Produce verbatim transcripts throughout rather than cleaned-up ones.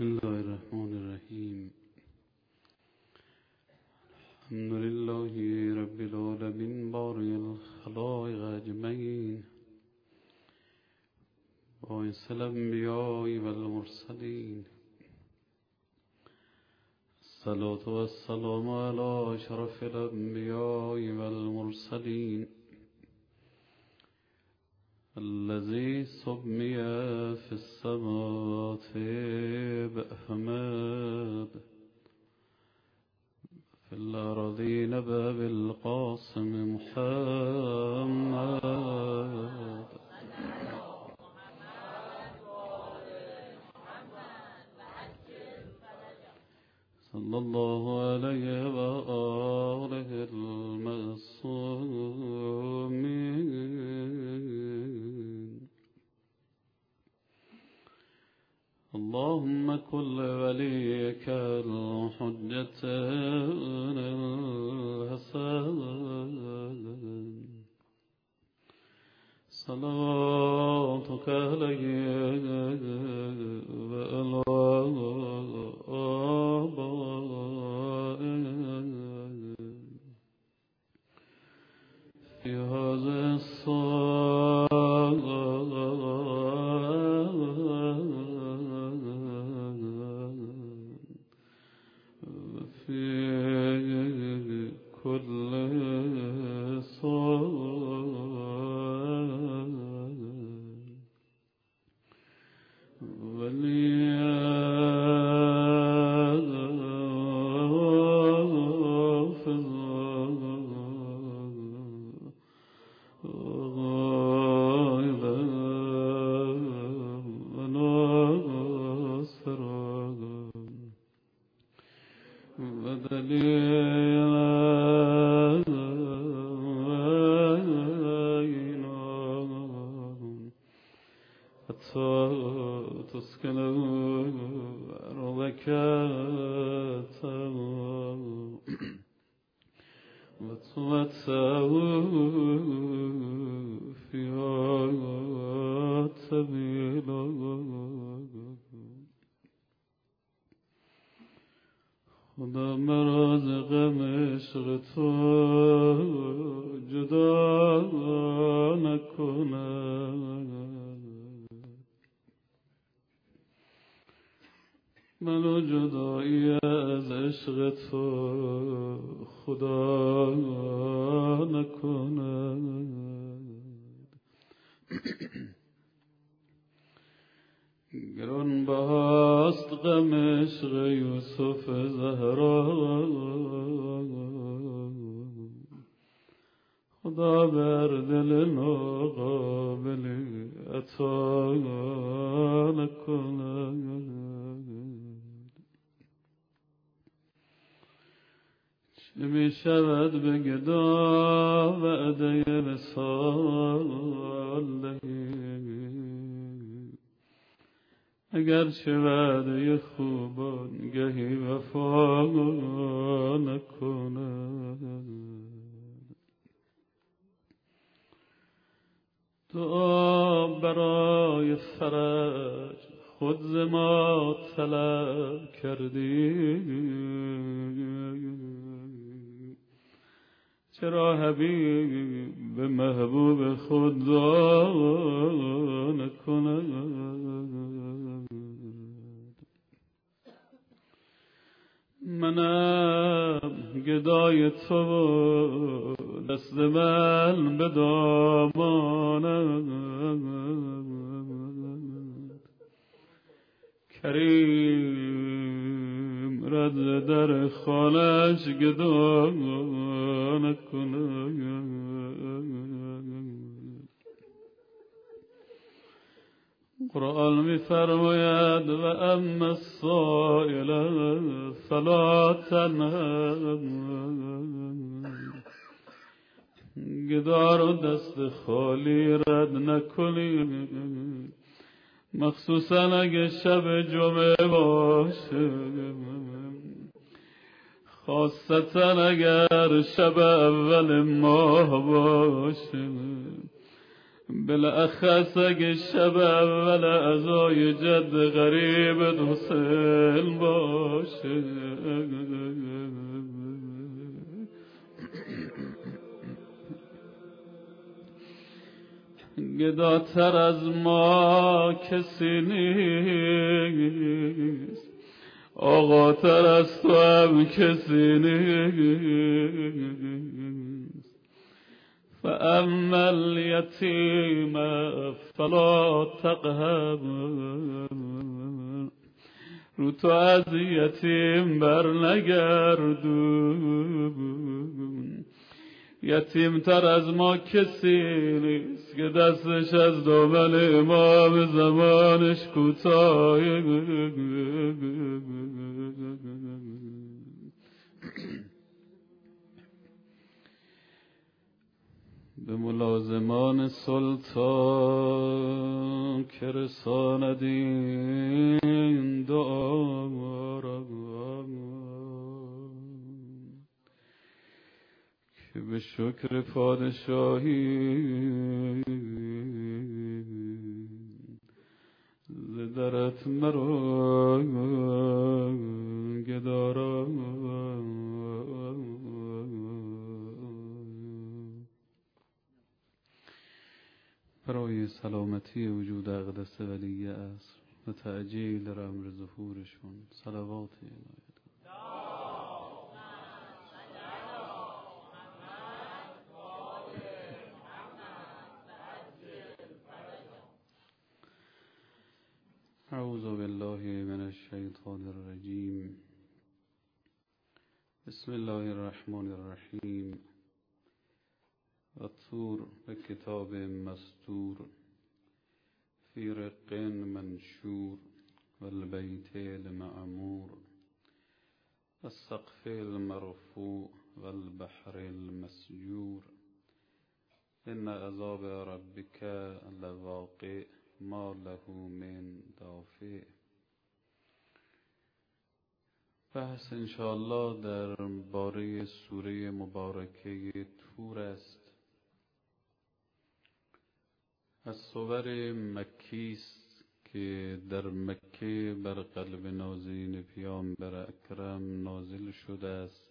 بسم الله الرحمن الرحیم. الحمد لله رب العالمین باری الخلائق اجمعین، باعث الانبیاء والمرسلین، الصلاة والسلام علی اشرف الانبیاء والمرسلین، الذي سمي في السماوات بأحمد في الأرضين باب القاسم محمد. صلى الله عليه وآله المعصومين. اللهم كل وليك الحجة الحسن صلاتك عليه وعلى آبائه في هذا الصلاة وفي كل صلاة وليا خدا مراز غم عشق تو جدا نکند، منو جدایی از عشق تو خدا نکند. گران بهاست غم عشق یوسف زهرا، خدا بر دل ناقابلی عطا نکند. چه می شود به گدا وعده وصال دهی، اگر چه وعده خوبان گهی وفا نکند. دعا برای فرج خود ز ما طلب کردی، چرا حبیب به محبوب خود دعا نکند. منم گدای تو دست من به دامانم، کریم رد در خانش گدا نکند. قرآن می فرماید و اما السائل فلا تنهر، گدا رو دست خالی رد نکنی، مخصوصا اگه شب جمعه باشه، خاصتا اگر شب اول ماه باشه. بالاخص اگه شب اول اعضای جد غریب حسین باشه. گداتر از ما کسی نیست، آقاتر از تو هم کسی نیست. فاما الیتیم فلا تقهر، رو تو از یتیم بر نگردون. یتیم تر از ما کسی نیست که دستش از دامن امام زمانش کوتاه. به ملازمان سلطان که رساندین دعا را، که به شکر پادشاهی ز درت مرا گدارا. برای سلامتی وجود اقدس ولی عصر و تعجیل در امر ظهورشون صلوات الهی. اعوذ بالله من الشیطان الرجیم. بسم الله الرحمن الرحیم. والطور بکتاب مستور فی رق منشور والبیت المعمور والسقف المرفوع والبحر المسجور. ان عذاب ربک لواقع ما له من دافع. بحث انشاءالله در باره سوره مبارکه طور است. از سور مکی است که در مکه بر قلب نازنین پیامبر اکرم نازل شده است.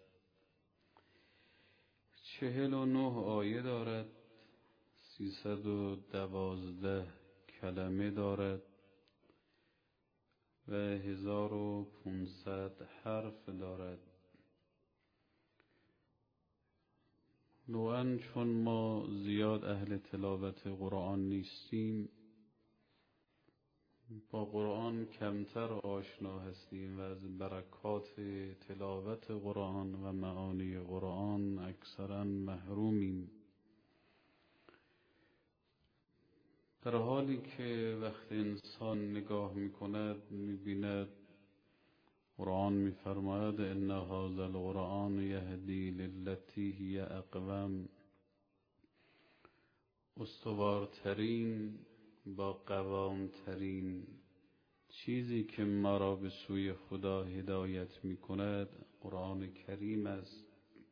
چهل و نه آیه دارد، سیصد و دوازده کلمه دارد و هزار و پونصد حرف دارد. نوعاً چون ما زیاد اهل تلاوت قرآن نیستیم، با قرآن کمتر آشنا هستیم و از برکات تلاوت قرآن و معانی قرآن اکثراً محرومیم. در حالی که وقت انسان نگاه میکند میبیند قرآن میفرماید ان هذا القرآن یهدی للتی هی اقوم. استوارترین با قوامترین چیزی که ما را به سوی خدا هدایت میکند قرآن کریم است.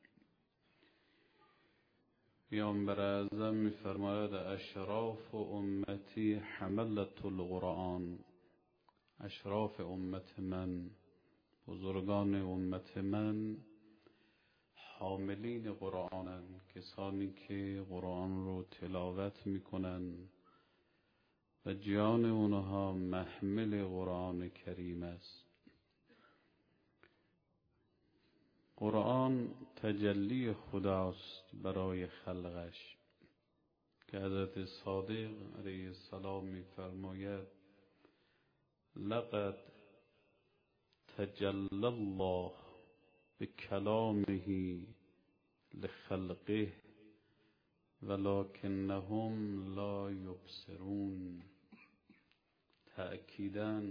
پیامبر اعظم می‌فرماید اشراف امتی حملة القرآن. اشراف امت من، بزرگان امت من حاملین قرآنند، کسانی که قرآن رو تلاوت میکنند و جان اونها محمل قرآن کریم است. قرآن تجلی خداست برای خلقش که حضرت صادق علیه السلام می‌فرماید لقد تجلی الله بکلامه لخلقه ولکنهم لا یبصرون. تأکیداً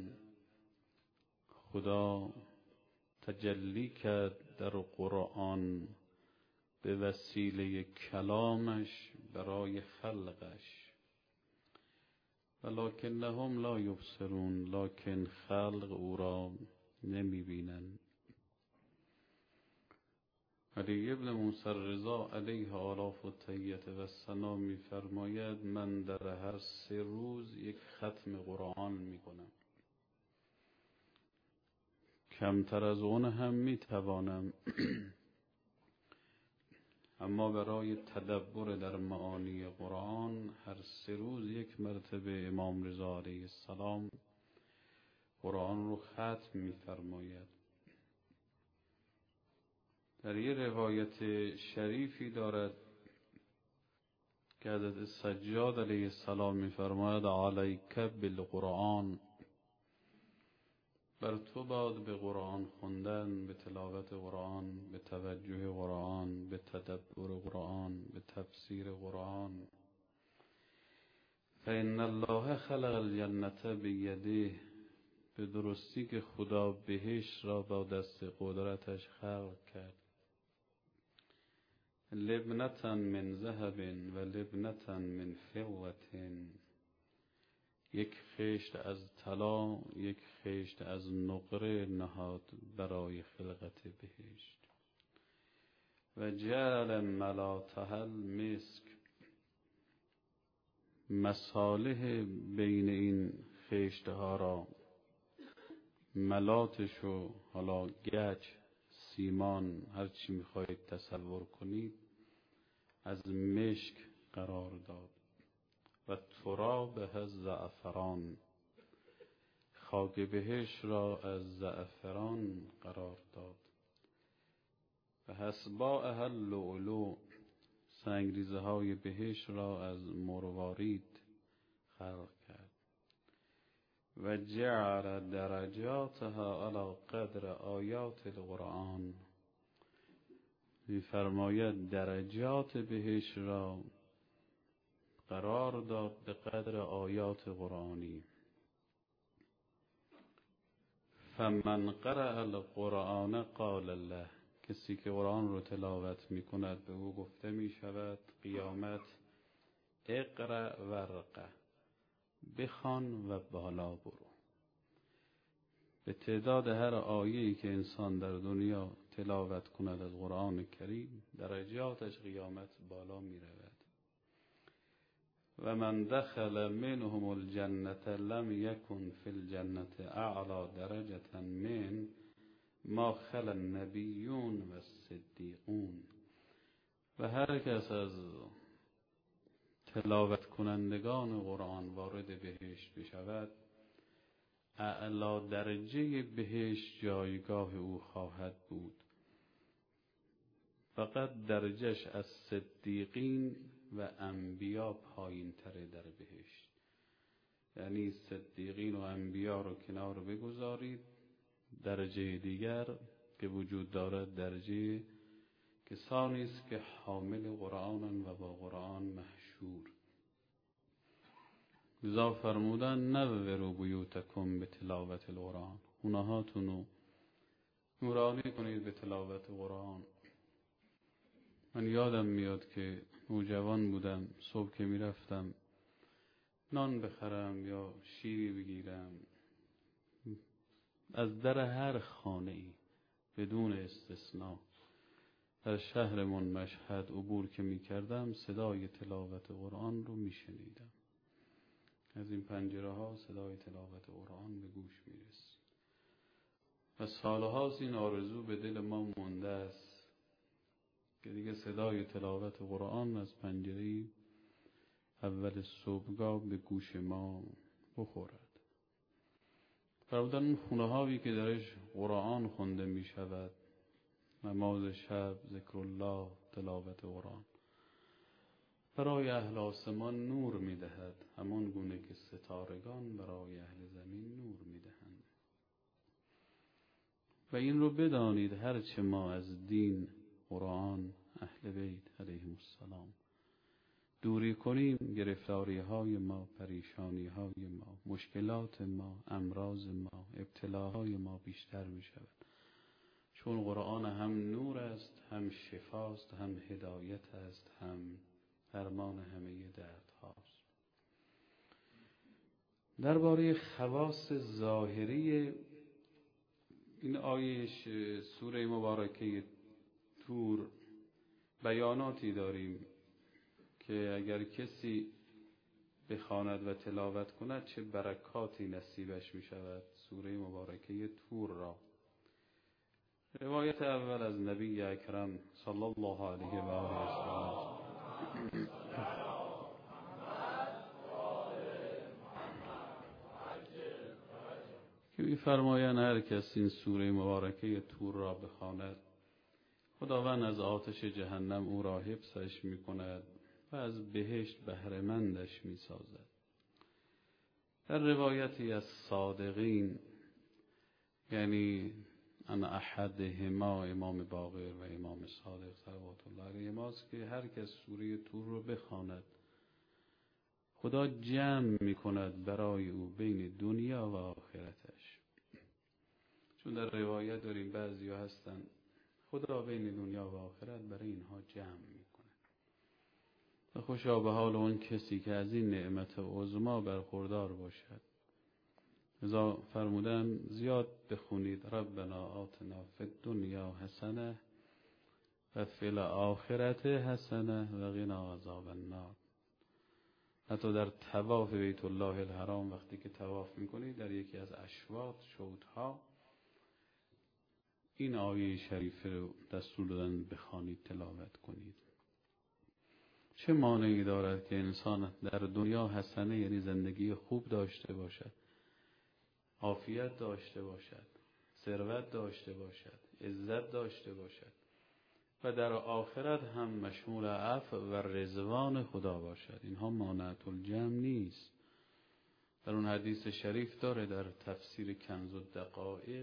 خدا تجلی کرد در قرآن به وسیله کلامش برای خلقش، ولکنهم لا یبصرون، لکن خلق او را نمی بینند. علی ابن موسی رضا علیه آلاف و تحیت و ثنا می فرماید من در هر سه روز یک ختم قرآن می کنم. کمتر از اون هم می توانم اما برای تدبر در معانی قرآن هر سه روز یک مرتبه امام رضا علیه السلام قرآن رو ختم می فرماید. در یه روایت شریفی دارد که حضرت سجاد علیه السلام می فرماید علیک بالقرآن، بر تو باد به قرآن خوندن، به تلاوت قرآن، به توجه قرآن، به تدبر قرآن، به تفسیر قرآن. فإن الله خلق الجنة بیده، به درستی که خدا بهشت را با دست قدرتش خلق کرد. لبنة من ذهب و لبنة من فضة، یک خشت از طلا یک خشت از نقره نهاد برای خلقت بهشت. و جعل ملاتها المسک، مصالح بین این خشت ها را، ملاتش و حالا گچ، سیمان، هر چی میخواهید تصور کنید، از مشک قرار داد. و تراب از زعفران، خاک بهشت را از زعفران قرار داد. و حسباءها اللؤلؤ، سنگریزه های بهشت را از مروارید خلق کرد. و جعل درجاتها علی قدر آیات القرآن، می‌فرماید درجات بهشت را قرار داد به قدر آیات قرآنی. فمن قرأ القرآن قال الله، کسی که قرآن رو تلاوت می کند به او گفته می شود قیامت اقرأ ورقه، بخوان و بالا برو. به تعداد هر آیه‌ای که انسان در دنیا تلاوت کند از قرآن کریم درجاتش قیامت بالا می رود. و من دخل منهم الجنة لم يكن في الجنة اعلى درجة من ما خلا النبیون و الصدیقون. و هر کس از تلاوت کنندگان قرآن وارد بهشت بشود، اعلی درجه بهشت جایگاه او خواهد بود. فقط درجهش از صدیقین و انبیا پایین تره در بهشت. یعنی صدیقین و انبیا رو کنار بگذارید، درجه دیگر که وجود دارد درجه کسانی است که حامل قرآنن و با قرآن محشور. لذا فرمودن نوّروا بیوتکم به تلاوت القرآن، خونهاتونو نورانی کنید به تلاوت قرآن. من یادم میاد که نوجوان بودم، صبح که میرفتم نان بخرم یا شیری بگیرم، از در هر خانه ای بدون استثناء در شهرمون مشهد عبور که میکردم صدای تلاوت قرآن رو میشنیدم. از این پنجره ها صدای تلاوت قرآن به گوش میرسید و سالهاست این آرزو به دل ما مونده است که دیگه صدای تلاوت قرآن از پنجره اول صبحگاه به گوش ما بخورد. فرمودن اون خونه هایی که درش قرآن خونده می شود، نماز شب، ذکر الله، تلاوت قرآن، برای اهل آسمان نور می دهد، همان گونه که ستارگان برای اهل زمین نور می دهند. و این رو بدانید هرچه ما از دین، قرآن، اهل بیت علیهم السلام دوری کنیم، گرفتاری های ما، پریشانی های ما، مشکلات ما، امراض ما، ابتلاهای ما بیشتر می شود. چون قرآن هم نور است، هم شفاست، هم هدایت است، هم درمان همه درد هاست. درباره خواص ظاهری این آیه سوره مبارکه تور بیاناتی داریم که اگر کسی بخواند و تلاوت کند چه برکاتی نصیبش می شود. سوره مبارکه تور را روایت اول از نبی اکرم صلی الله علیه و آله و سلم که می‌فرمایند هر کس این سوره مبارکه تور را بخواند خداوند از آتش جهنم او را حفظش می‌کند و از بهشت بهره‌مندش می‌سازد. در روایتی از صادقین یعنی ان احدهما امام باقر و امام صادق صلوات الله علیهما است که هر کس سوره تور رو بخواند خدا جمع می‌کند برای او بین دنیا و آخرتش. چون در روایت داریم بعضیا هستن خدا بین دنیا و آخرت برای اینها جمع می‌کنه. و خوشا به حال اون کسی که از این نعمت عظما برخوردار باشد. لذا فرمودن زیاد بخونید ربنا آتنا فی الدنیا حسنه و فی الاخرة حسنه و قنا عذاب النار. حتی در طواف بیت الله الحرام وقتی که طواف میکنید در یکی از اشواط شوطها این آیه شریفه رو دستور دادن بخوانید تلاوت کنید. چه مانعی دارد که انسان در دنیا حسنه یعنی زندگی خوب داشته باشد، عافیت داشته باشد، ثروت داشته باشد، عزت داشته باشد و در آخرت هم مشمول عفو و رضوان خدا باشد. اینها مانعت الجمع نیست. در اون حدیث شریف داره در تفسیر کنز الدقایق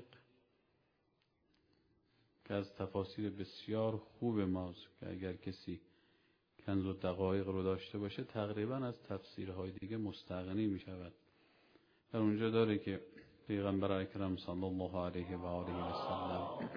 که از تفاسیر بسیار خوب ماست که اگر کسی کنز الدقایق رو داشته باشه تقریبا از تفسیرهای دیگه مستغنی می شود. در اونجا داره که پیغمبر اکرم صلی الله علیه و آله و سلم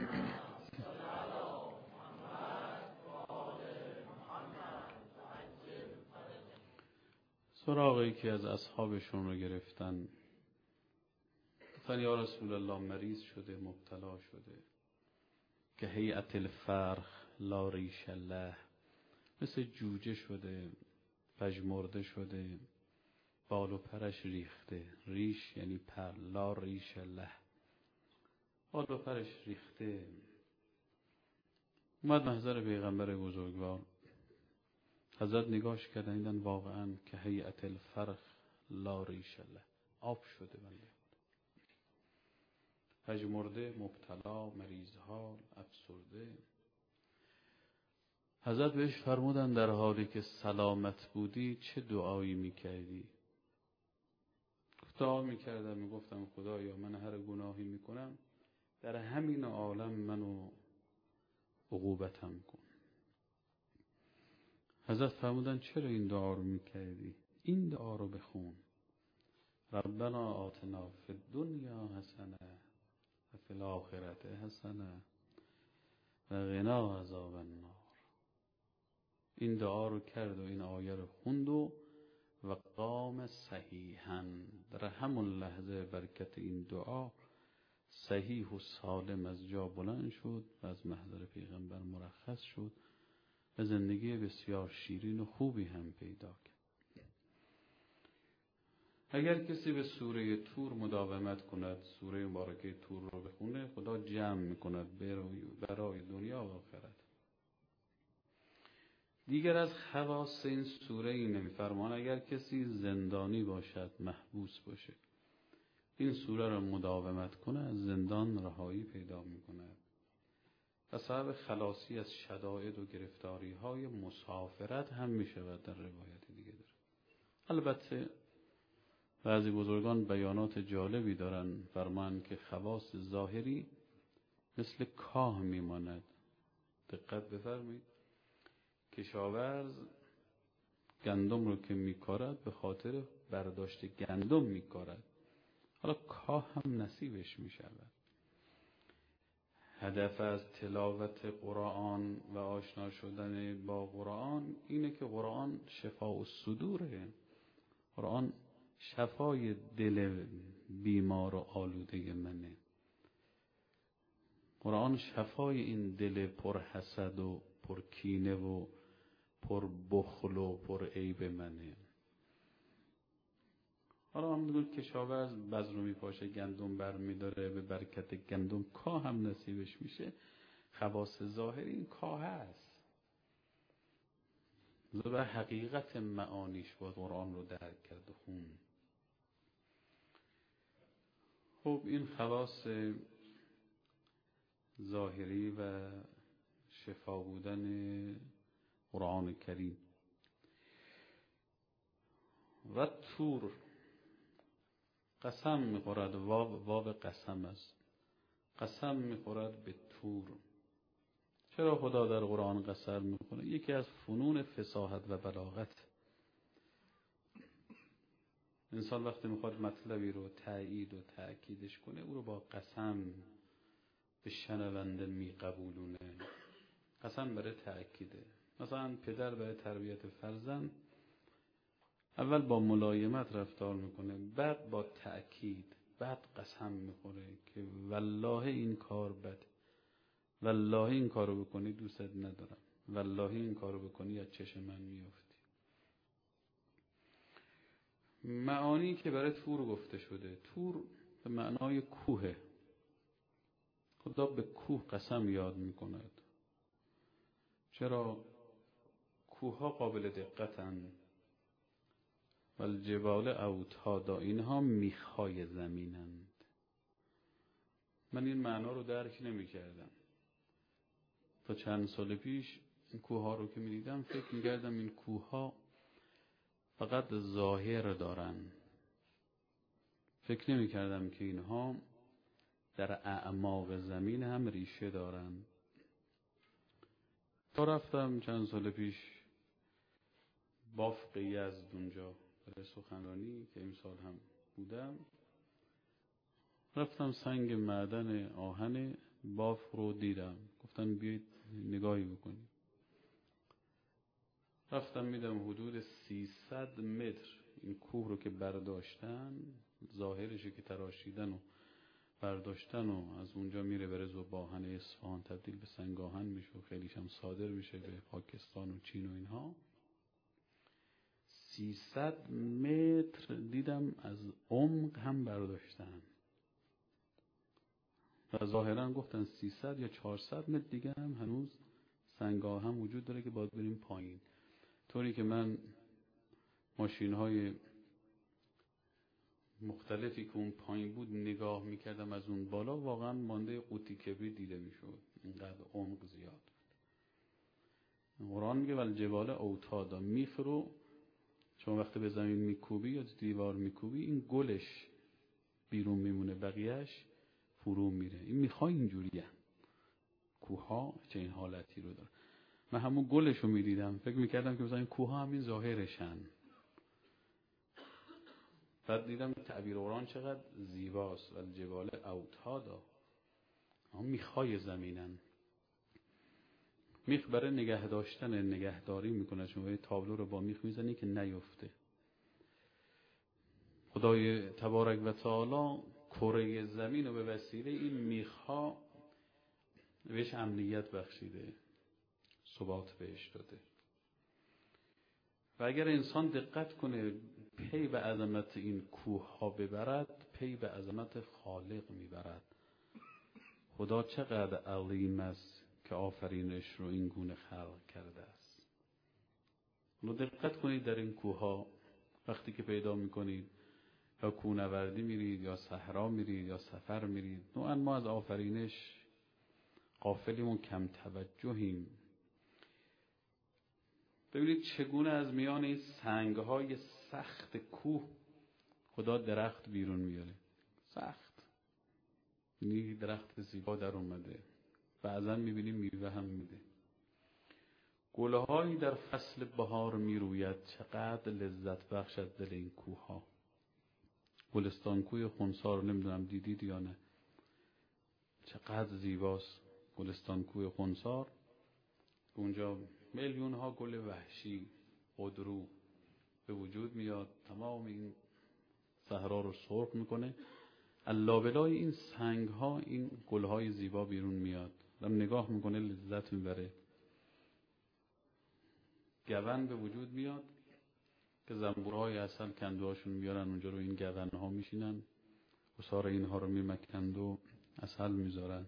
سراغی که از اصحابشون رو گرفتن گفتن یا رسول الله مریض شده مبتلا شده که هیئت الفرخ لا ریش له، مثل جوجه شده پژمرده شده بال و پرش ریخته. ریش یعنی پر، لا ریش له، بال و پرش ریخته. اومد محضر پیغمبر بزرگوار، حضرت نگاش کردن دیدن واقعا که هیئت الفرخ لا ریش له، آب شده بنده، پژمرده، مبتلا، مریض‌ها، افسرده. حضرت بهش فرمودن در حالی که سلامت بودی چه دعایی میکردی؟ دعا میکردم میگفتم خدایا من هر گناهی میکنم در همین عالم منو عقوبتم کن. حضرت فرمودن چرا این دعا رو میکردی؟ این دعا رو بخون ربنا آتنا فی الدنیا حسنه و فی الاخرة حسنه و قنا عذاب النار. این دعا رو کرد و این آیه رو خوند و و قام صحیحاً، در همون لحظه برکت این دعا صحیح و سالم از جا بلند شد و از محضر پیغمبر مرخص شد و زندگی بسیار شیرین و خوبی هم پیدا کرد. اگر کسی به سوره تور مداومت کند، سوره مبارکه تور رو بخونه خدا جمع میکند برای دنیا و آخرت. دیگر از خواص این سوره این نمی‌فرمان اگر کسی زندانی باشد، محبوس باشه، این سوره را مداومت کنه از زندان رهایی پیدا می‌کند و سبب خلاصی از شدائد و گرفتاری های مسافرت هم می‌شود. در روایت دیگه داره. البته بعضی بزرگان بیانات جالبی دارن، فرمان که خواص ظاهری مثل کاه میماند. دقت بفرمایید، کشاورز گندم رو که میکارد به خاطر برداشت گندم میکارد، حالا کاه هم نصیبش میشود. هدف از تلاوت قرآن و آشنا شدن با قرآن اینه که قرآن شفاء الصدوره، قرآن شفای دل بیمار و آلوده منه. قرآن شفای این دل پر حسد و پر کینه و پر بخل و پر عیب منه. حالا هم میگن کشاورز بذر رو میپاشه، گندم بر میداره، به برکت گندم کاه هم نصیبش میشه. خواص ظاهری این کاه هست. به حقیقت معانیش باید قرآن رو درک کرد و خون. خب این خواص ظاهری و شفا بودن قرآن کریم. و تور قسم میخورد، واو واو قسم است، قسم میخورد به تور. چرا خدا در قرآن قسم میکنه؟ یکی از فنون فصاحت و بلاغت. انسان وقتی میخواد مطلبی رو تأیید و تأکیدش کنه او رو با قسم به شنونده میقبولونه. قسم برای تأکیده. مثلا پدر برای تربیت فرزند اول با ملایمت رفتار میکنه، بعد با تأکید، بعد قسم میخوره که والله این کار بده، والله این کارو بکنی دوست ندارم، والله این کارو بکنی از چشم من میافتی. معانی که برای تور گفته شده، تور به معنای کوه. خدا به کوه قسم یاد میکند. چرا؟ کوه ها قابل دقتن. والجبال اوتادا، اینها میخهای زمینند. من این معنا رو درک نمی کردم تا چند سال پیش. این کوه ها رو که می دیدم فکر می کردم این کوه ها فقط ظاهر دارن. فکر نمی کردم که اینها در اعماق زمین هم ریشه دارن. تا رفتم چند سال پیش بافق یزد اونجا برای سخنرانی که این سال هم بودم، رفتم سنگ معدن آهن بافق رو دیدم. گفتن بیایید نگاهی بکنید. رفتم میدم حدود سیصد متر این کوه رو که برداشتن، ظاهرشو که تراشیدن و برداشتن و از اونجا میره بره ذوب‌آهن اصفهان تبدیل به سنگ آهن میشه و خیلیش هم صادر میشه به پاکستان و چین و اینها. سیصد متر دیدم از عمق هم برداشتن و ظاهرا گفتن سیصد یا چهارصد متر دیگه هم هنوز سنگ آهن وجود داره که باید بریم پایین. طوری که من ماشین های مختلفی که اون پایین بود نگاه میکردم از اون بالا، واقعا مانده قوطی کبری دیده میشد، اینقدر عمق زیاد. قرآن میگه والجبال اوتادا، میخ رو چون وقتی به زمین میکوبی یا دیوار میکوبی این گلش بیرون میمونه، بقیهش فرو میره. این میخوای اینجوریه. کوها چه این حالتی رو داره. من همون گلش رو میدیدم فکر میکردم که مثلا این کوها همین ظاهرشن. بعد دیدم تعبیر قرآن چقدر زیباست. والجبال اوتادا، هم میخوای زمینن. میخ برای نگه داشتن نگهداری میکنه. چون تابلو رو با میخ میزنی که نیفته. خدای تبارک و تعالی کره زمین رو به وسیله این میخها بهش امنیت بخشیده، ثبات بهش داده. و اگر انسان دقت کنه پی به عظمت این کوه ها ببرد، پی به عظمت خالق میبرد. خدا چقدر عظیم است که آفرینش رو این گونه خلق کرده است. رو دقت کنید در این کوه ها وقتی که پیدا میکنید، یا کوهنوردی میرید یا صحرا میرید یا سفر میرید، نوعا ما از آفرینش غافلیم و کم توجهیم. ببینید چگونه از میان این سنگهای سخت کوه خدا درخت بیرون میاره. سخت، یعنی درخت زیبا در اومده، بعضا میبینیم میوه هم میده. گلهایی در فصل بهار میروید، چقدر لذت بخش از دل این کوه ها. گلستان کوه خونسار نمیدونم دیدید یا نه، چقدر زیباست گلستان کوه خونسار. اونجا میلیون ها گل وحشی خودرو به وجود میاد، تمام این صحرا رو سرخ میکنه. اللابلای این سنگ ها این گل های زیبا بیرون میاد. دم نگاه میکنه لذت میبره. گون به وجود میاد که زنبورهای عسل کندوهاشون میارن اونجا رو این گون ها میشینن، حصار اینها رو میمکند و عسل میذارن.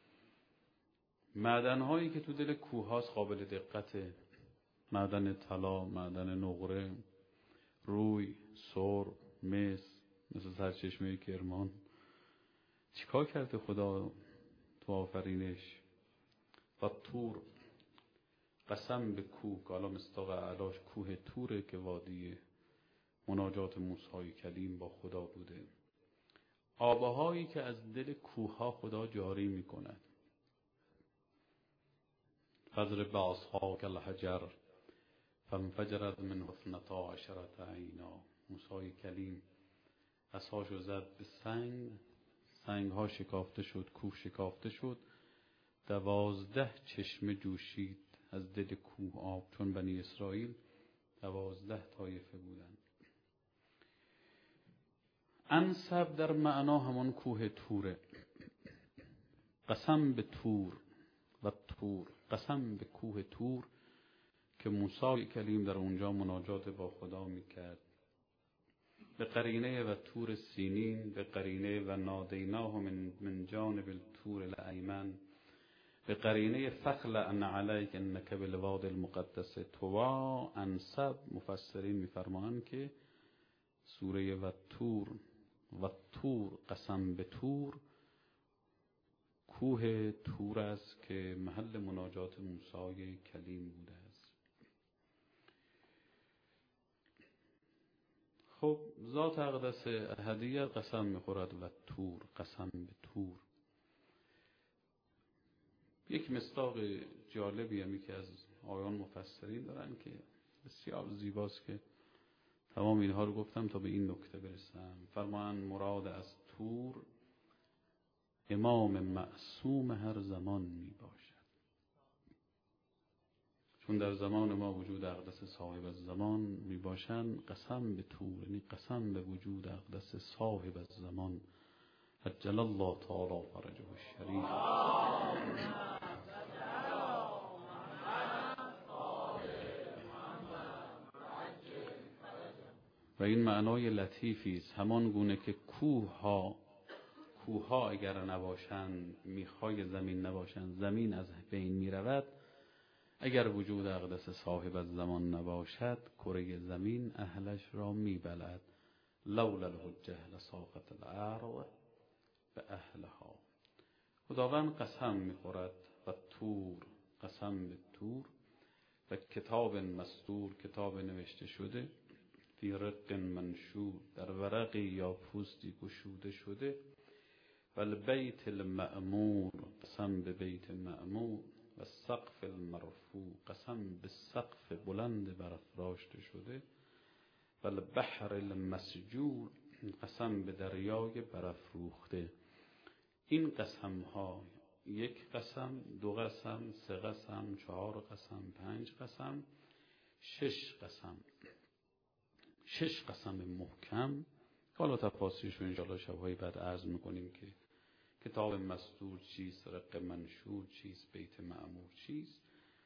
معدن هایی که تو دل کوه هاست قابل دقته. معدن طلا، معدن نقره، روی، سرب، مس، مثل سرچشمه کرمان. چیکار کرده خدا تو آفرینش؟ و تور، قسم به کوه، که حالا مصداق اعلاش کوه توره که وادی مناجات موسی کلیم با خدا بوده. آبهایی که از دل کوه ها خدا جاری می کند. فضرب بعصاک الحجر فانفجرت منه اثنتا عشرة عینا. موسی کلیم عصاشو زد به سنگ، سنگ ها شکافته شد، کوه شکافته شد، دوازده چشمه جوشید از دل کوه آب، چون بنی اسرائیل دوازده طایفه بودند. انسب در معنا همان کوه توره. قسم به تور و تور، قسم به کوه تور که موسی کلیم در اونجا مناجات با خدا میکرد. به قرینه و تور سینین، به قرینه و نادیناه من, من جانب التور الایمن، به قرینه فخلع علیک انک بالواد المقدس طوا. انسب مفسرین میفرمایند که سوره و تور و تور، قسم به تور، کوه تور است که محل مناجات موسی کلیم بوده است. خب ذات اقدس احدیت قسم میخورد و تور، قسم به تور. یک مصداق جالبی همی که از آیان مفسرین دارن که بسیار زیباست که تمام اینها رو گفتم تا به این نکته برسم. فرمایند مراد از تور امام معصوم هر زمان می باشد. چون در زمان ما وجود اقدس صاحب الزمان می باشند، قسم به تور، یعنی قسم به وجود اقدس صاحب الزمان عجل الله تعالی فرجه الشریف. و این معنای لطیفی است، همان گونه که کوه ها کوه ها اگر نباشند، میخای زمین نباشند، زمین از بین می رود. اگر وجود اقدس صاحب از زمان نباشد، کره زمین اهلش را می بلد. لولا الحجه لساقط الارض به اهلها. خداوند قسم می خورد و تور، قسم به تور و کتاب مستور، کتاب نوشته شده، فی رق منشور، در ورقی یا پوستی گشوده شده، و البیت المأمور، قسم به بیت مأمور، و سقف المرفوع، قسم به سقف بلند برافراشته شده، و البحر المسجور، قسم به دریای برافروخته. این قسم ها، یک قسم، دو قسم، سه قسم، چهار قسم، پنج قسم، شش قسم، شش قسم محکم. حالا تفاصیلش رو انشاءالله شبهای بعد عرض میکنیم که کتاب مستور چیست، رق منشور چیست، بیت معمور چیست.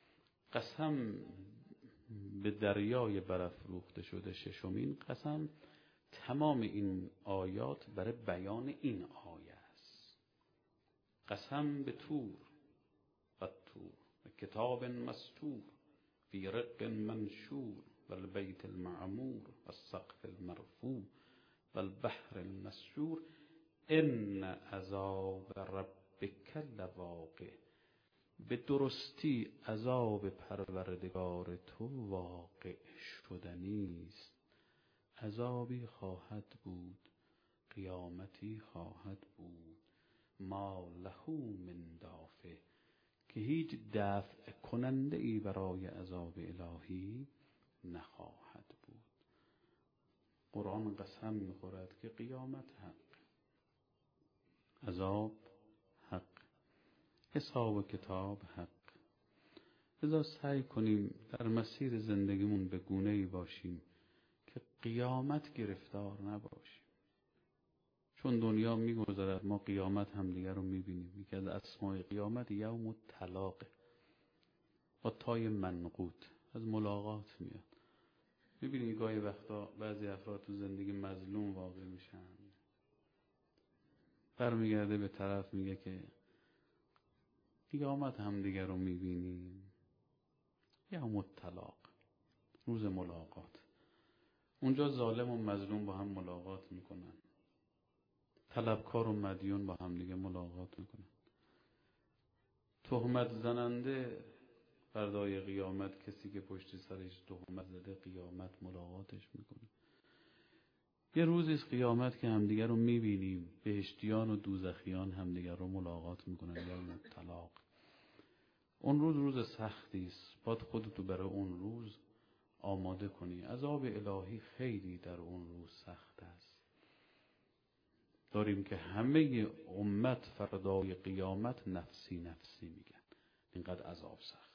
قسم به دریای برافروخته شده، ششمین قسم. تمام این آیات برای بیان این آیه است. قسم به تور و تور و کتاب مستور فی رق منشور و البیت المعمور و السقف المرفوع و البحر المسجور ان عذاب ربک لواقع. به درستی عذاب پروردگار تو واقع شدنی است. عذابی خواهد بود، قیامتی خواهد بود، ما له من دافع، که هیچ دفع کننده ای برای عذاب الهی نخواهد بود. قرآن قسم میخورد که قیامت حق، عذاب حق، حساب و کتاب حق. لذا سعی کنیم در مسیر زندگیمون به گونه‌ای باشیم که قیامت گرفتار نباشیم. چون دنیا میگذرد ما قیامت همدیگر رو میبینیم. یکی از اسمای قیامت یوم الطلاق با تای منقوط از ملاقات میاد. میبینی گاهی وقتا بعضی افراد تو زندگی مظلوم واقع میشن، برمیگرده به طرف میگه که قیامت همدیگر رو میبینیم، یوم الطلاق، روز ملاقات. اونجا ظالم و مظلوم با هم ملاقات میکنن، طلبکار و مدیون با هم دیگه ملاقات میکنن. تهمت زننده فردای قیامت، کسی که پشت سرش تهمت زده، قیامت ملاقاتش میکنه. یه روزی است قیامت که همدیگر رو میبینیم، بهشتیان و دوزخیان همدیگر رو ملاقات میکنن، یوم الطلاق. اون روز روز سختی است، باید خودتو برای اون روز آماده کنی. عذاب الهی خیلی در اون روز سخت است. داریم که همه امت فردای قیامت نفسی نفسی میگن، اینقدر عذاب سخت.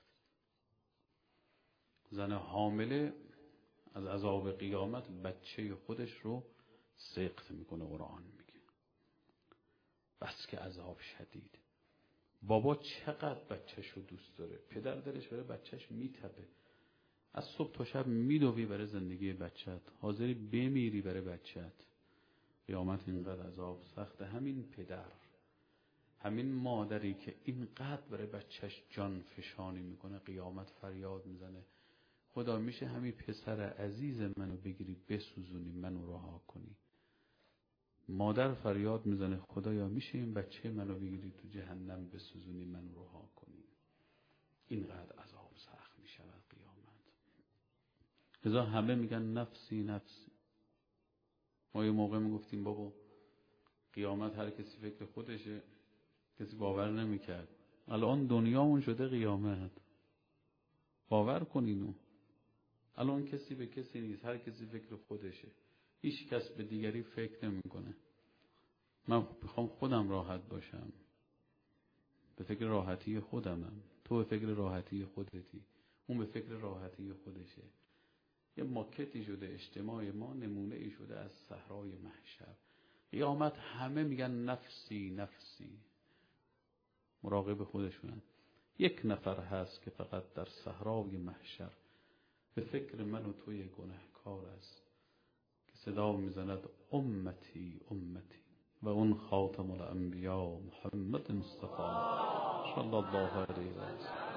زن حامله از عذاب قیامت بچه خودش رو سقط میکنه. قرآن میگه بس که عذاب شدید. بابا چقدر بچهش رو دوست داره، پدر دلش برای بچهش میتپه، از صبح تا شب میدوی برای زندگی بچهت، حاضری بمیری برای بچهت. قیامت اینقدر عذاب سخته. همین پدر، همین مادری که اینقدر برای بچهش جان فشانی میکنه، قیامت فریاد میزنه خدا میشه همین پسر عزیز منو بگیری بسوزونی منو رها کنی. مادر فریاد میزنه خدایا میشه این بچه منو بگیری تو جهنم بسوزونی منو رها کنی. اینقدر عذاب سخت میشود قیامت. لذا همه میگن نفسی نفسی. ما یه موقع میگفتیم بابا قیامت هر کسی فکر خودشه، کسی باور نمیکرد. الان دنیامون شده قیامت، باور کنینو. الان کسی به کسی نیست، هر کسی فکر خودشه، هیچ کس به دیگری فکر نمیکنه. من میخوام خودم راحت باشم، به فکر راحتی خودمم، تو به فکر راحتی خودتی، اون به فکر راحتی خودشه. یه ماکتی شده اجتماع ما، نمونه ای شده از صحرای محشر. قیامت همه میگن نفسی نفسی، مراقب خودشونن. یک نفر هست که فقط در صحرای محشر به فکر من و توی گناهکار است، که صدا میزند امتی امتی، و اون خاتم الانبیا محمد مصطفی صلی الله علیه و سلم.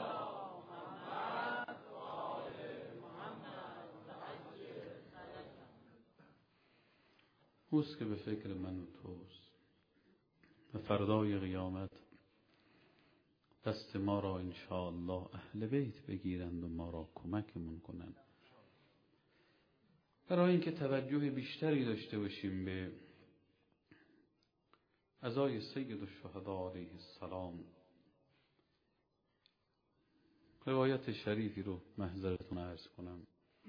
اوست که به فکر من و توست. و فردای قیامت دست ما را انشاءالله اهل بیت بگیرند و ما را کمکمون کنند. برای اینکه توجه بیشتری داشته باشیم به عزای سید الشهدا علیه السلام، روایت شریفی رو محضرتون عرض کنم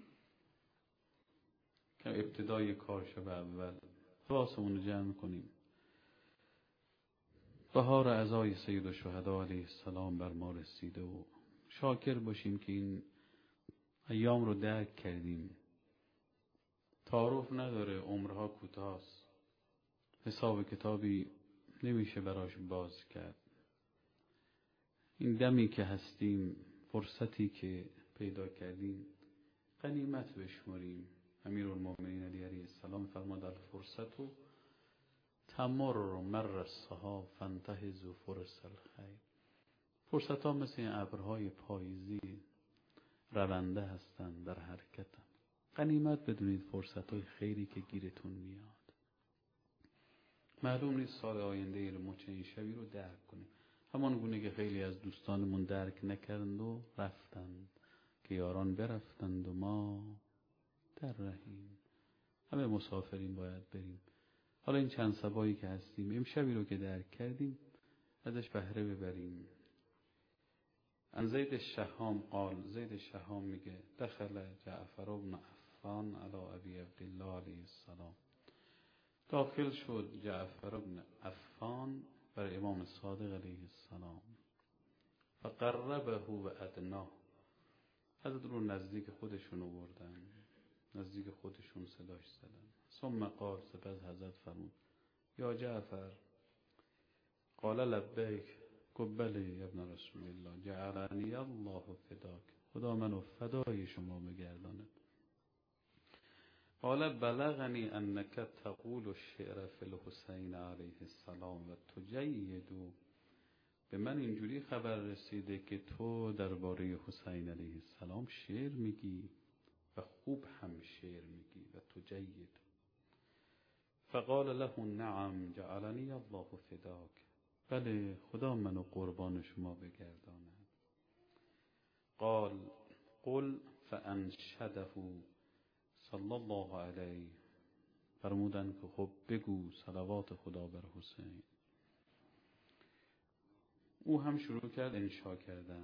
که ابتدای کار شب اول حواسمون رو جمع کنیم. بهار عزای سید الشهدا علیه السلام بر ما رسیده و شاکر باشیم که این ایام رو درک کردیم. تعارف نداره، عمرها کوتاست، حساب کتابی نمیشه براش باز کرد. این دمی که هستیم، فرصتی که پیدا کردیم، غنیمت بشمریم. امیرالمومنین علی علیه السلام فرمود الفرصت و تمر مر السحاب فانتهز فرص الخیر. فرصت ها مثل این ابرهای پاییزی رونده هستند، در حرکتن. غنیمت بدونید فرصت های خیری که گیرتون میاد. معلوم نیست سال آینده رو چنین شبی رو درک کنیم. همان گونه که خیلی از دوستانمون درک نکردند و رفتند، که یاران برفتند و ما در رهیم. همه مسافرین باید بریم. حالا این چند صبایی که هستیم، امشبی رو که درک کردیم ازش بهره ببریم. ان زید الشهام قال، زید الشهام میگه دخل جعفر بن عفان علی ابی عبدالله علیه السلام. داخل شد جعفر بن عفان بر امام صادق علیه السلام. فقربه و ادناه، حضرت رو نزدیک خودشون آوردن، نزدیک خودشون صداش زدن. ثم قال، سپس حضرت فرمود یا جعفر. قال لبیک. گفت بله یا ابن رسول الله. جعلنی الله فداک. خدا منو فدای شما بگرداند. قال بلغنی انک تقول الشعر فی الحسین علیه السلام و تجید. به من اینجوری خبر رسیده که تو درباره حسین علیه السلام شعر میگی و خوب هم شعر میگی و تجید. فقال له نعم جعلنی الله فداک. بله خدا منو قربان شما بگرداند. قال قل فانشده صلی الله علیه. فرمودن که خب بگو صلوات خدا بر حسین. او هم شروع کرد انشا کردن.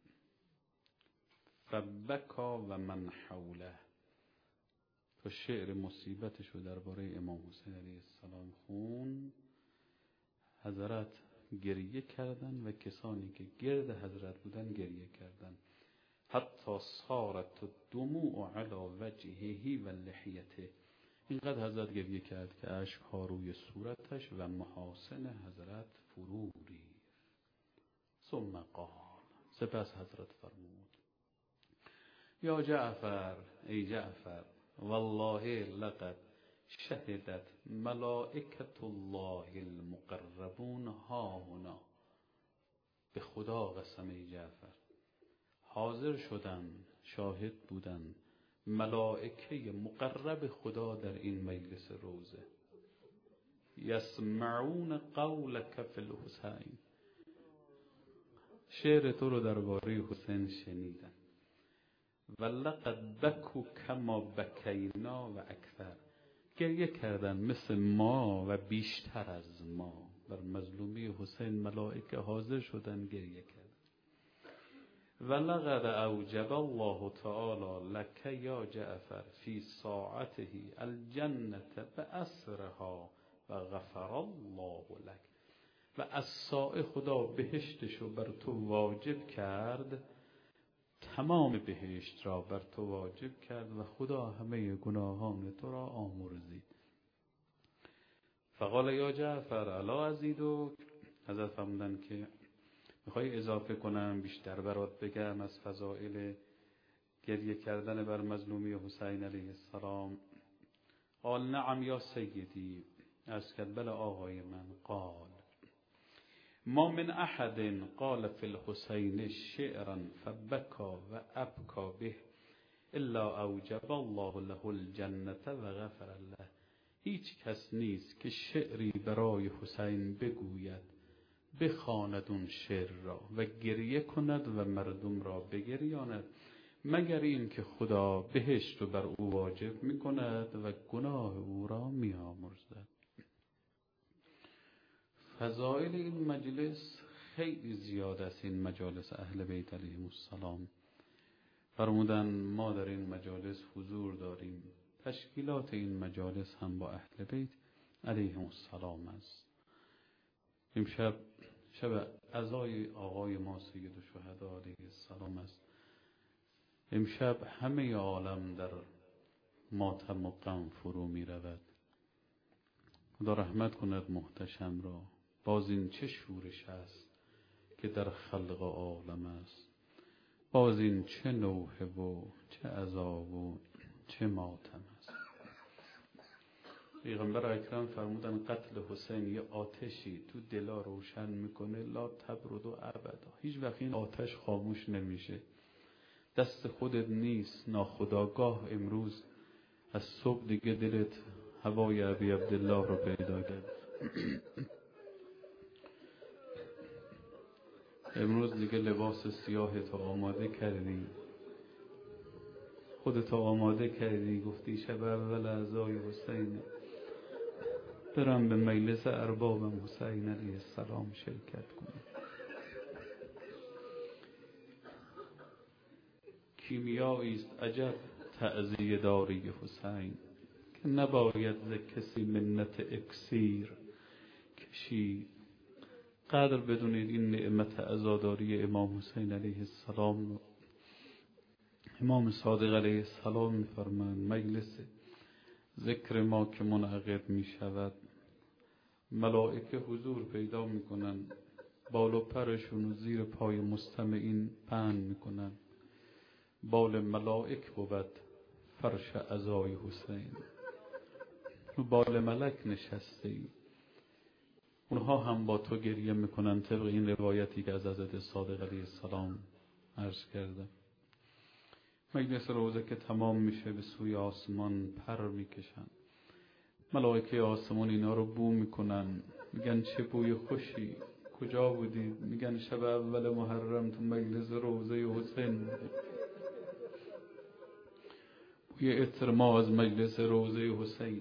فبکا و من حوله. تا شعر مصیبتش رو درباره امام حسین علیه السلام خون، حضرت گریه کردن و کسانی که گرد حضرت بودن گریه کردن. حتی صارت دموع علی وجهه و لحیته. اینقدر حضرت گریه کرد که اشک‌ها روی صورتش و محاسن حضرت فرو ریخت. ثم قال. سپس حضرت فرمود یا جعفر، ای جعفر، والله لقد شهدت ملائکة الله المقربون ها هنا. به خدا قسم ای جعفر، حاضر شدن، شاهد بودن ملائکه مقرب خدا در این مجلس روضه. یسمعون قولک فی الحسین. شعر تو رو درباره حسین شنیدن. ولقد بکو کما بکینا و اکثر. گریه کردن مثل ما و بیشتر از ما. بر مظلومی حسین ملائکه حاضر شدن گریه کردن. ولقد اوجب الله تعالی لک یا جعفر فی ساعته الجنة بأسرها و غفر الله لک. و از ساعه خدا بهشتشو بر تو واجب کرد، تمام بهشت را بر تو واجب کرد و خدا همه گناهان تو را آمرزید. فقال یا جعفر الا ازیدک. حضرت فرمودن که میخوای اضافه کنم، بیشتر برات بگم از فضائل گریه کردن بر مظلومی حسین علیه السلام؟ قال نعم یا سیدی. عرض کرد بله آقای من. قال ما من احد قال فی الحسین شعرا فبکا و ابکا به الا اوجب الله له الجنة و غفر له. هیچ کس نیست که شعری برای حسین بگوید، بخواند اون شعر را و گریه کند و مردم را بگریاند، مگر این که خدا بهشت رو بر او واجب می کند و گناه او را می آمرزد. فضائل این مجلس خیلی زیاد است. این مجالس اهل بیت علیهم السلام. فرمودن ما در این مجالس حضور داریم. تشکیلات این مجالس هم با اهل بیت علیهم السلام است. امشب شب عزای آقای ما سید الشهدا علیه السلام است. امشب همه عالم در ماتم و غم فرو می رود. خدا رحمت کند محتشم را. باز این چه شورش است که در خلق عالم است. باز این چه نوحه و چه عذاب و چه ماتم است. پیغمبر اکرم فرمودن قتل حسین یه آتشی تو دلا روشن میکنه، لا تبرد و ابدا. هیچ وقت این آتش خاموش نمیشه. دست خودت نیست، ناخودآگاه امروز از صبح دیگه دلت هوای ابی عبدالله رو پیدا کرد. امروز دیگه لباس سیاهت آماده کردی، خودت آماده کردی، گفتی شب اول عزای حسین برم به مجلس اربابم حسین علیه السلام شرکت کنم. کیمیایی است عجب تعزیه داری حسین، که نباید ز کسی منت اکسیر کشید. قدر بدونید این نعمت عزاداری امام حسین علیه السلام. امام صادق علیه السلام می‌فرمایند مجلس ذکر ما که منعقد می شود، ملائکه حضور پیدا میکنن، بال و پرشون زیر پای مستمعین پهن میکنن. بال ملائک بود فرش عزای حسین، رو بال ملک نشسته ای. اونها هم با تو گریه میکنن، طبق این روایتی که از حضرت صادق علیه السلام عرض کرده. مجلس روزه که تمام میشه به سوی آسمان پر میکشن. ملائکه آسمان اینا رو بو میکنن، میگن چه بوی خوشی، کجا بودید؟ میگن شب اول محرم تو مجلس روزه حسین بودید. بوی عطر ما از مجلس روزه حسین.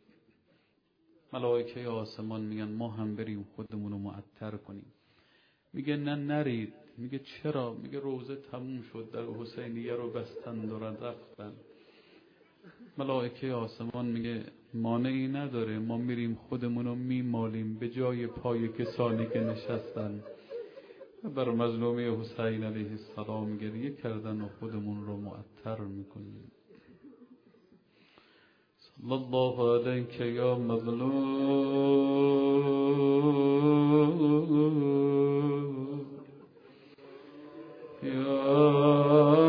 ملائکه آسمان میگن ما هم بریم خودمون رو معطر کنیم. میگه نه نرید. میگه چرا؟ میگه روزه تموم شد، در حسینیه رو بستند و رفتن. ملائکه آسمان میگه مانعی نداره، ما میریم خودمون رو میمالیم به جای پای کسانی که نشستن. بر مظلومه حسین علیه السلام گریه کردن و خودمون رو معطر میکنیم. صلی الله علیک یا مظلوم یا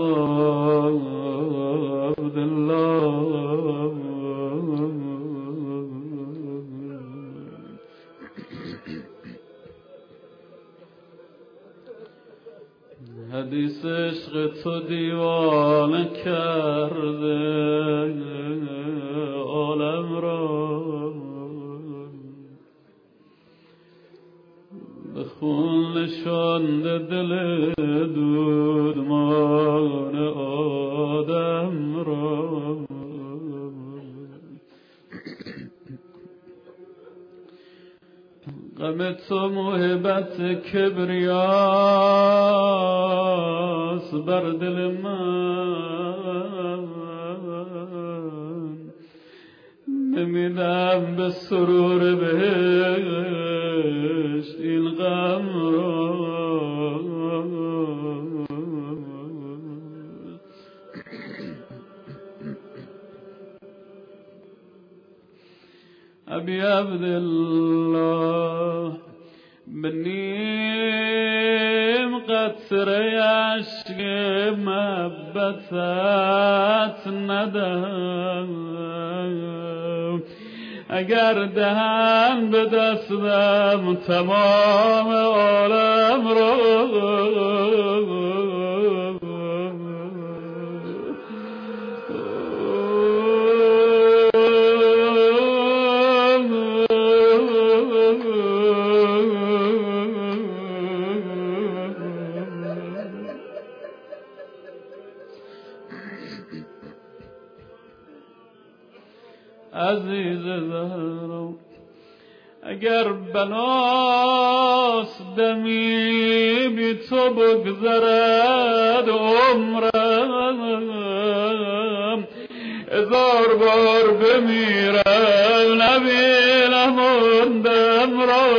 عبدالله. حدیث عشق تو دیوانه کرده عالم را، به خون نشانده دل دودمان آدم را. غم تو محبت کبریاست بر دل من، نمیدم به سرور بهشت این غم را. ابی عبدالله به نیم قطره عشق محبتت ندم، اگر دهن به دستم تمام عالم را. عزیز زهرا اگر بناس دمی بی تو بگذرد عمرم، هزار بار بمیرم نبینم اون دم را.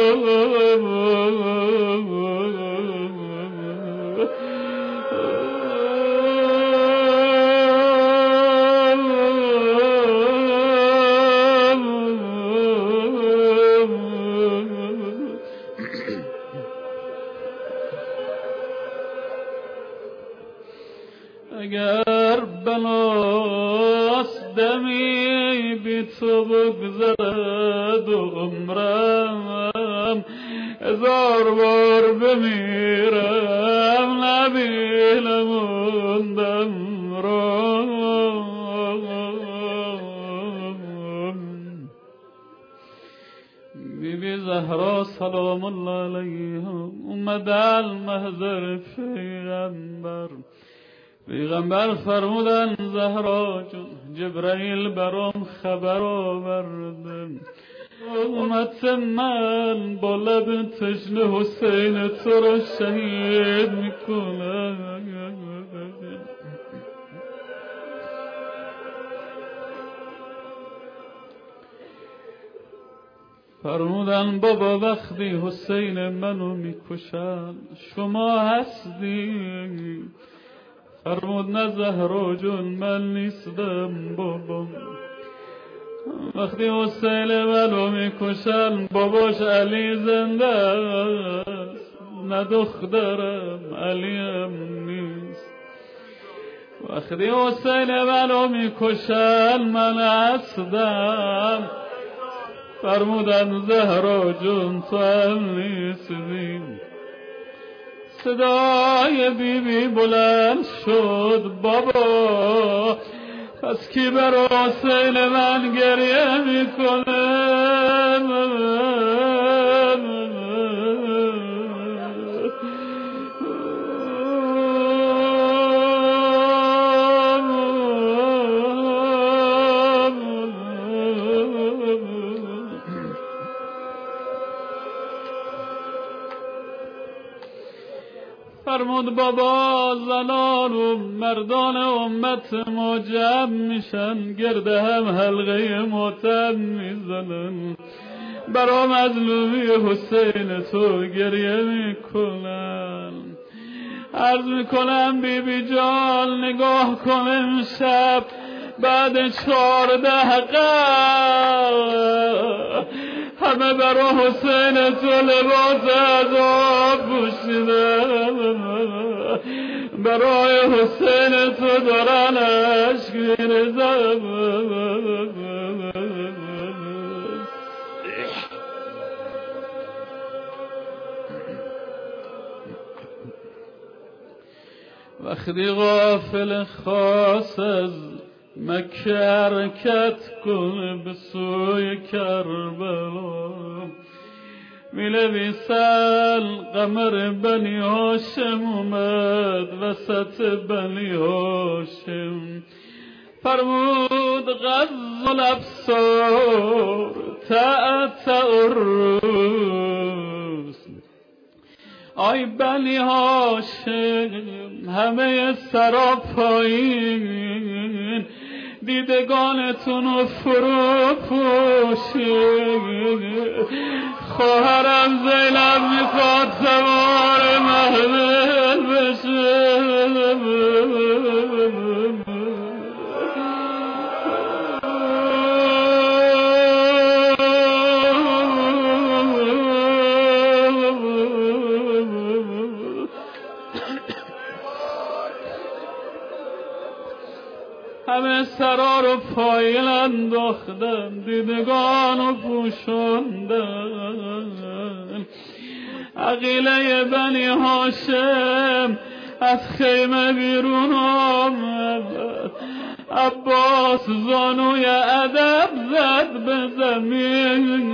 اگر بناس دمی بی تو بگذرد عمرم، هزار بار بمیرم نبینم اون دم را. بی بی زهرا سلام الله علیها اومدن محضر پیغمبر. پیغمبر فرمودن زهرا جون جبرائیل برام خبر آورده، امت من با لب تشنه حسین تو را شهید میکنه. فرمودن بابا وقتی حسین منو میکشن شما هستی؟ فرمود نه زهرا جون من نیستم بابا، وقتی حسین منو میکشن باباش علی زنده است، نه دخترم علیم نیست. وقتی حسین منو میکشن من اسدم، فرمودن زهرا جون تو هم نیستی. صدای بی بی بلند شد بابا، پس کی بر حسین من گریه میکنه؟ فرمود بابا زنان و مردان امت ما جمع میشن، گرد هم حلقه ماتم میزنن، برا مظلومی حسین تو گریه میکنن. عرض میکنم بی بی جان نگاه کن امشب بعد چهارده قرن همه برا حسین تو لباس عذاب پوشیدن، برای حسین تو دارن عشق میریزن. وقتی غافل خاص از مکه حرکت کنه به سوی کربلا، می‌نویسن قمر بنی هاشم اومد وسط بنی هاشم. فرمود غض الابصار تعتع الروس، آی بنی هاشم همه سرا پایین، دیدگانتون رو فرو پوشید. خواهرم زینب میخواد سوار محمل بشه. همه سرا رو پایین انداختن، دیدگان رو پوشوندن. عقیله بنی هاشم از خیمه بیرون آمد، عباس زانوی ادب زد به زمین،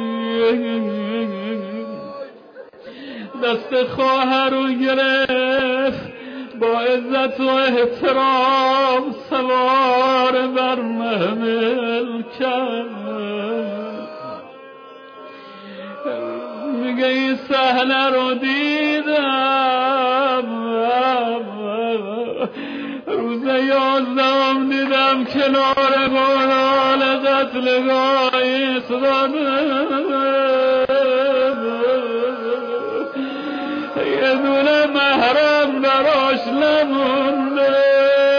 دست خواهر رو گرفت با عزت و احترام سوار بر محمل کرد. میگه این صحنه رو دیدم، روز یازدهم دیدم کنار گلان قتلگاه ایستاده، یه دونه محرم براش نمونده.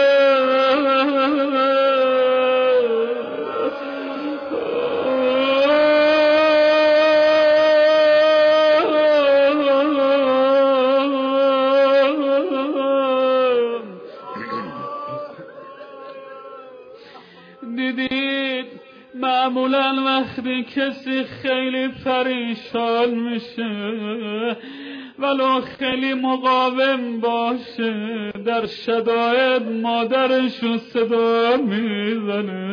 دیدید معمولا وقتی کسی خیلی پریشان میشه ولو خیلی مقاوم باشه در شدائد مادرشو صدا میزنه،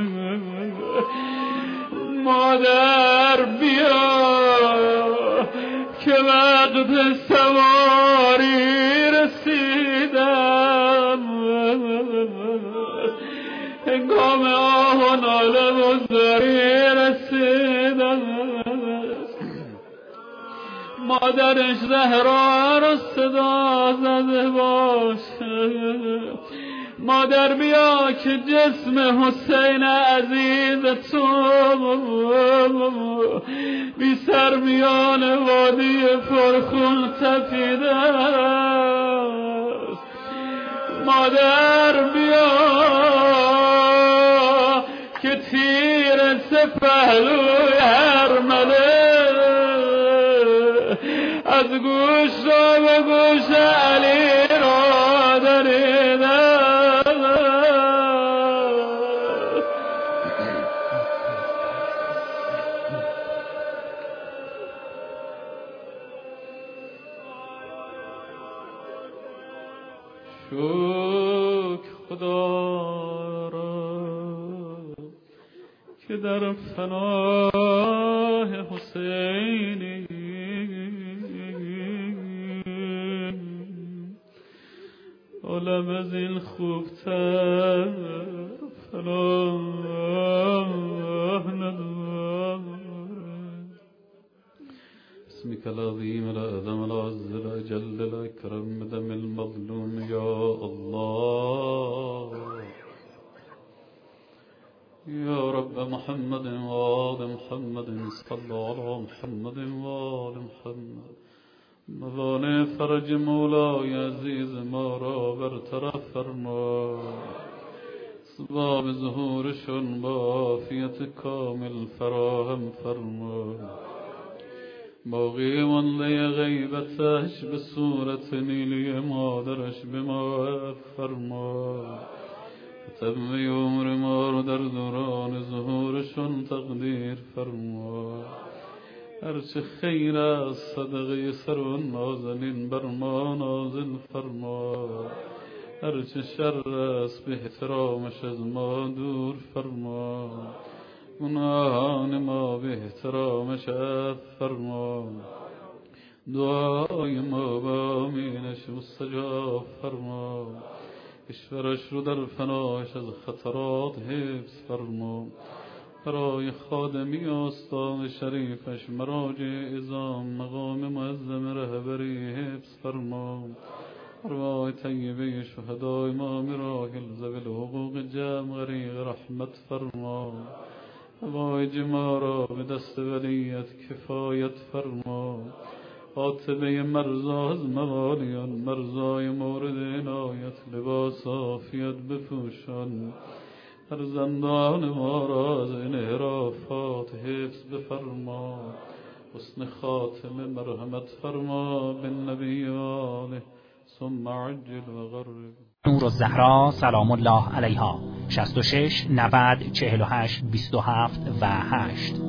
مادر بیا که وقت سواری رسیدم. هنگام آه و ناله و زاری رسیدم. مادرش زهرا رو صدا زده باشه، مادر بیا که جسم حسین عزیز تو بی سر میان وادی پرخون تپیده است. مادر بیا که تیر سپر پهلوی ارمله از گوش را به گوش علی را دریدم. شکر خدا را که در فناه حسینی عالم از این خوبتر فناه ندارد. بسمك العظيم الأعظم العز الأجل الأكرم دم المظلوم يا الله يا رب محمد وآل محمد صلى على محمد وآل محمد. موانع فرج مولای عزیز ما را برطرف فرما، اسباب ظهورشون با عافیت کامل فراهم فرما، باقی مانده غیبتش به صورت نیلی مادرش به ما فرما، تمه عمر ما رو در دوران ظهورشون تقدیر فرما. هرچه خیر از صدقه سر و نازنین بر ما نازل فرما، هرچه شر است به احترامش از ما دور فرما، گناهان ما به احترامش عفو فرما، دعای ما با آمینش مستجاب فرما، کشورش رو در فناش از خطرات حفظ فرما، برای خادمی آستان شریفش مراجع ازام مقام معظم رهبری حفظ فرما، روای طیبه شهدای ما مراحل ذوی الحقوق جمع غریق رحمت فرما، حوایج ما را به دست ولیت کفایت فرما، عاطبه مرزا از موالیان مرزای مورد عنایت لباس عافیت بپوشان، فرزندان ما را از انحرافات حفظ بفرما، حسن خاتمه مرحمت فرما بالنبی و آله ثم عجل و غرب. نور الزهرا سلام الله علیها شصت و شش نود چهل و هشت بیست و هفت و هشت